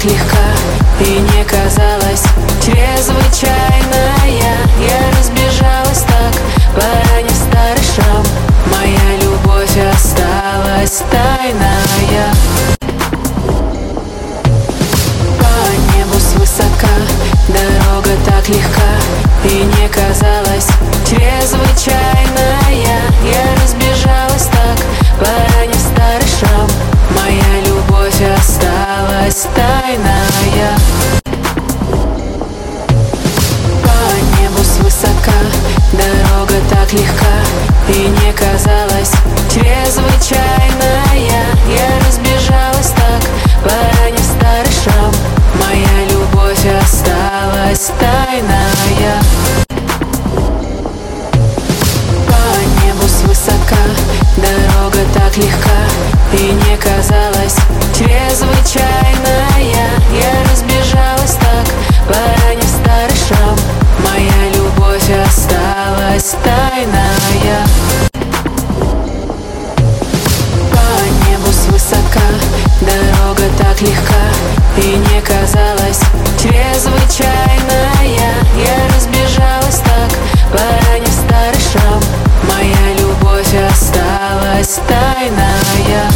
легка и не казалась чрезвычайная. Я разбежалась так, поранив старый шрам. Моя любовь осталась тайная. По небу свысока дорога так легка и не казалась чрезвычайная. Я разбежалась так, поранив старый шрам. Моя любовь осталась тайная. По небу свысока дорога так легка и не казалась чрезвычайная. Я разбежалась так, поранив старый шрам. Моя любовь осталась тайная. По небу свысока дорога так легка и не казалась чрезвычайная. Я разбежалась так, поранив старый шрам. Моя любовь осталась тайная. По небу свысока дорога так легка и не казалась чрезвычайная. Я разбежалась так, поранив старый шрам. Моя любовь осталась тайная.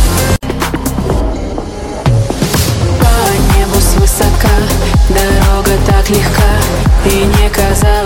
По небу свысока дорога так легка и не казалась